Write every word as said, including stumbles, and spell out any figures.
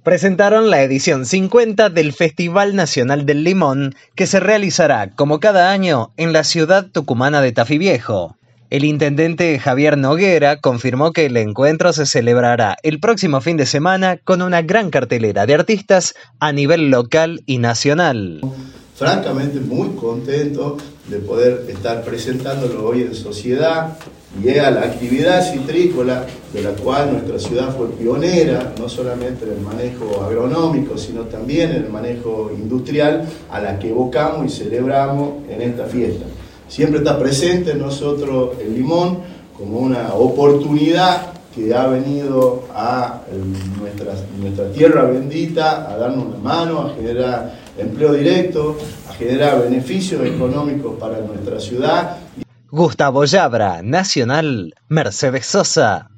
presentaron la edición cincuenta del Festival Nacional del Limón, que se realizará, como cada año, en la ciudad tucumana de Tafí Viejo. El intendente Javier Noguera confirmó que el encuentro se celebrará el próximo fin de semana con una gran cartelera de artistas a nivel local y nacional. Francamente muy contento de poder estar presentándolo hoy en sociedad y a la actividad citrícola de la cual nuestra ciudad fue pionera, no solamente en el manejo agronómico, sino también en el manejo industrial, a la que evocamos y celebramos en esta fiesta. Siempre está presente en nosotros el limón como una oportunidad que ha venido a nuestra, nuestra tierra bendita a darnos una mano, a generar empleo directo, a generar beneficios económicos para nuestra ciudad. Gustavo Yabra, Nacional, Mercedes Sosa.